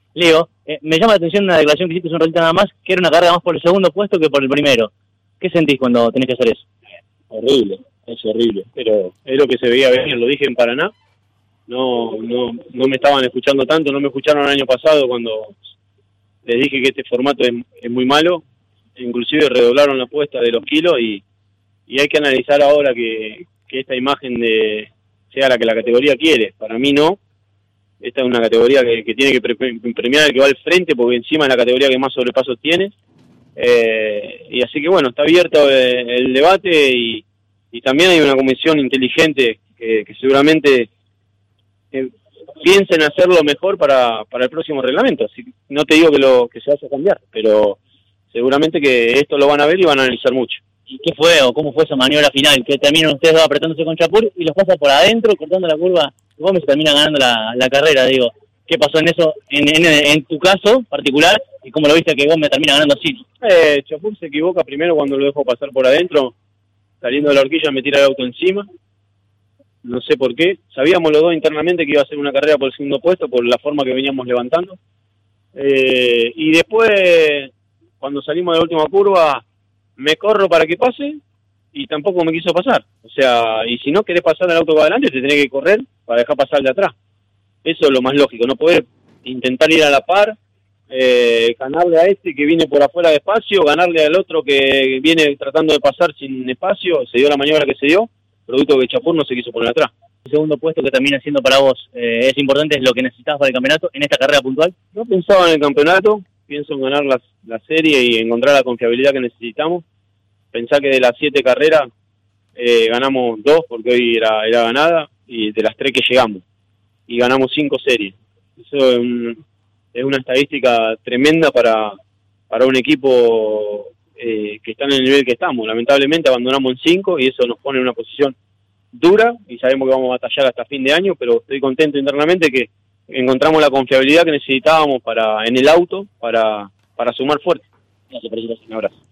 Leo, me llama la atención una declaración que hiciste hace un ratito nada más, que era una carrera más por el segundo puesto que por el primero. ¿Qué sentís cuando tenés que hacer eso? Horrible, es horrible, pero es lo que se veía venir, lo dije en Paraná. No me estaban escuchando tanto, no me escucharon el año pasado cuando les dije que este formato es muy malo, inclusive redoblaron la apuesta de los kilos y hay que analizar ahora que esta imagen sea la que la categoría quiere. Para mí no, esta es una categoría que tiene que premiar al que va al frente porque encima es la categoría que más sobrepasos tiene. Y así que bueno, está abierto el debate y también hay una comisión inteligente que seguramente piensa en hacerlo mejor para el próximo reglamento. Así que no te digo que se vaya a cambiar, pero seguramente que esto lo van a ver y van a analizar mucho. ¿Y qué fue o cómo fue esa maniobra final? Que terminan ustedes dos apretándose con Chapur y los pasa por adentro, cortando la curva, y Gómez termina ganando la carrera, digo. ¿Qué pasó en eso, en tu caso particular, y cómo lo viste que Gómez termina ganando así? Chapur se equivoca primero cuando lo dejo pasar por adentro, saliendo de la horquilla me tira el auto encima, no sé por qué, sabíamos los dos internamente que iba a ser una carrera por el segundo puesto, por la forma que veníamos levantando, y después, cuando salimos de la última curva, me corro para que pase, y tampoco me quiso pasar, o sea, y si no querés pasar al auto para adelante, te tenés que correr para dejar pasar el de atrás. Eso es lo más lógico, no poder intentar ir a la par, ganarle a este que viene por afuera de espacio, ganarle al otro que viene tratando de pasar sin espacio, se dio la maniobra que se dio, producto que Chapur no se quiso poner atrás. El segundo puesto que termina siendo para vos, ¿es importante, es lo que necesitabas para el campeonato en esta carrera puntual? No pensaba en el campeonato, pienso en ganar la serie y encontrar la confiabilidad que necesitamos. Pensá que de las 7 carreras ganamos 2 porque hoy era ganada y de las 3 que llegamos. Y ganamos 5 series. Eso es una estadística tremenda para un equipo que está en el nivel que estamos. Lamentablemente abandonamos en 5 y eso nos pone en una posición dura y sabemos que vamos a batallar hasta fin de año, pero estoy contento internamente que encontramos la confiabilidad que necesitábamos en el auto para sumar fuerte. Gracias, un abrazo.